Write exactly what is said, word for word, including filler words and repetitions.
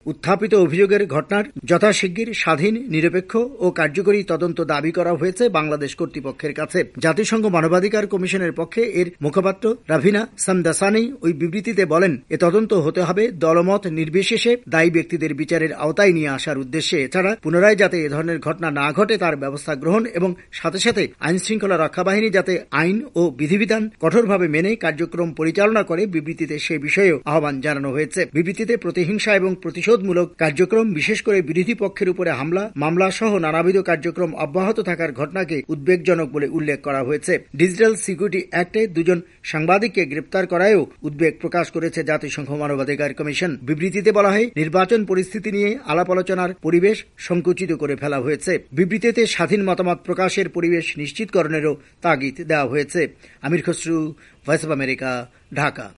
উত্থাপিত অভিযোগের ঘটনার যথাশিগগির স্বাধীন, নিরপেক্ষ ও কার্যকরী তদন্ত দাবি করা হয়েছে বাংলাদেশ কর্তৃপক্ষের কাছে। জাতিসংঘ মানবাধিকার কমিশনের পক্ষে এর মুখপাত্র রাভিনা সামদাসানি ওই বিবৃতিতে বলেন, এ তদন্ত হতে হবে দলমত নির্বিশেষে দায়ী ব্যক্তিদের বিচারের আওতায় নিয়ে আসার উদ্দেশ্যে। এছাড়া পুনরায় যাতে এ ধরনের ঘটনা না ঘটে তার ব্যবস্থা গ্রহণ এবং সাথে সাথে আইন শৃঙ্খলা রক্ষা বাহিনী যাতে আইন ও বিধিবিধান কঠোরভাবে মেনে কার্যক্রম পরিচালনা করে, বিবৃতিতে সে বিষয়েও আহ্বান জানানো হয়েছে। বিবৃতিতে প্রতিহিংসা এবং প্রতিশোধমূলক কার্যক্রম, বিশেষ করে বিরোধী পক্ষের উপরে হামলা, মামলা সহ নানাবিধ কার্যক্রম অব্যাহত থাকার ঘটনাকে উদ্বেগজনক বলে উল্লেখ করা হয়েছে। ডিজিটাল সিকিউরিটি অ্যাক্টে দুজন সাংবাদিককে গ্রেপ্তার করায়ও উদ্বেগ প্রকাশ করেছে জাতিসংঘ মানবাধিকার কমিশন। বিবৃতিতে বলা হয়, নির্বাচন পরিস্থিতি নিয়ে আলাপ আলোচনার পরিবেশ সংকুচিত করে ফেলা হয়েছে। বিবৃতিতে স্বাধীন মতামত প্রকাশের পরিবেশ নিশ্চিতকরণেরও তাগিদ দেওয়া হয়েছে। Amir Khasru, voice of America, Dhaka.